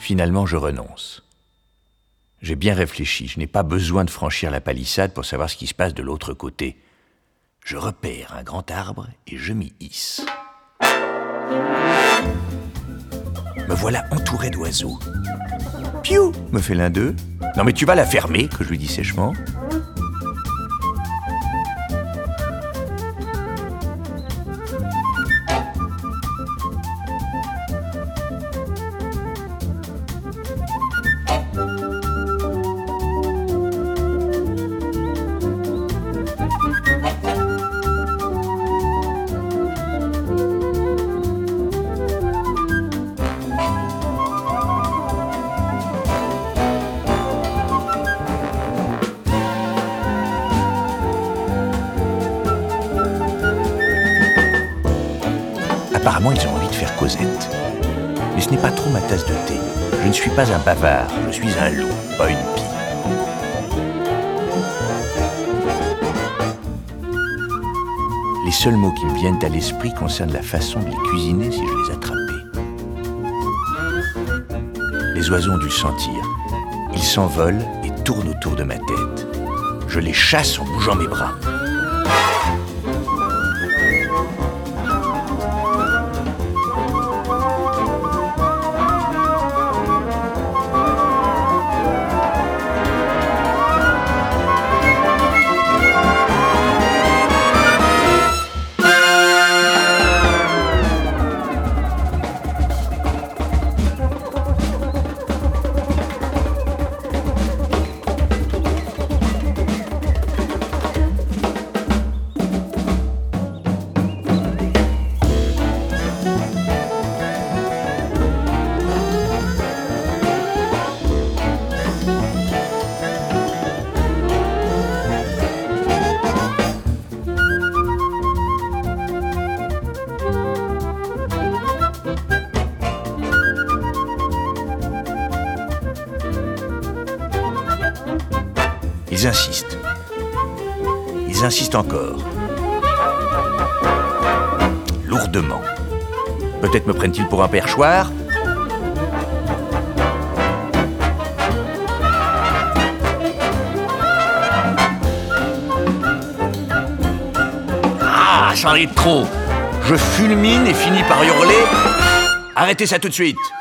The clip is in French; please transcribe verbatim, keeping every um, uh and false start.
Finalement, je renonce. J'ai bien réfléchi, je n'ai pas besoin de franchir la palissade pour savoir ce qui se passe de l'autre côté. Je repère un grand arbre et je m'y hisse. Me voilà entouré d'oiseaux. Piou, me fait l'un d'eux. Non mais tu vas la fermer, que je lui dis sèchement. Apparemment, ils ont envie de faire causette. Mais ce n'est pas trop ma tasse de thé. Je ne suis pas un bavard, je suis un loup, pas une pie. Les seuls mots qui me viennent à l'esprit concernent la façon de les cuisiner si je les attrapais. Les oiseaux ont dû le sentir. Ils s'envolent et tournent autour de ma tête. Je les chasse en bougeant mes bras. Ils insistent. Ils insistent encore. Lourdement. Peut-être me prennent-ils pour un perchoir ? Ah, c'en est trop. Je fulmine et finis par hurler. Arrêtez ça tout de suite.